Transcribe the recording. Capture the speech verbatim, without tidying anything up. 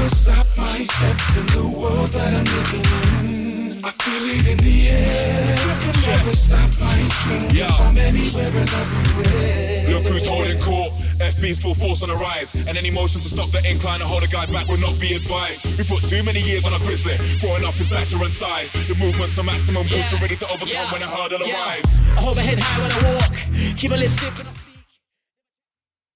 never stop my steps in the world that I'm living in. I feel it in the air. You can never stop my swing. Yes, I'm anywhere and everywhere. Look who's holding court. F B's full force on the rise, and any motion to stop the incline and hold a guy back would not be advised. We put too many years on a grizzly, growing up in stature and size. The movements are maximum boost, yeah. Ready to overcome yeah. when a hurdle yeah. arrives. I hold my head high when I walk, keep my lips stiff.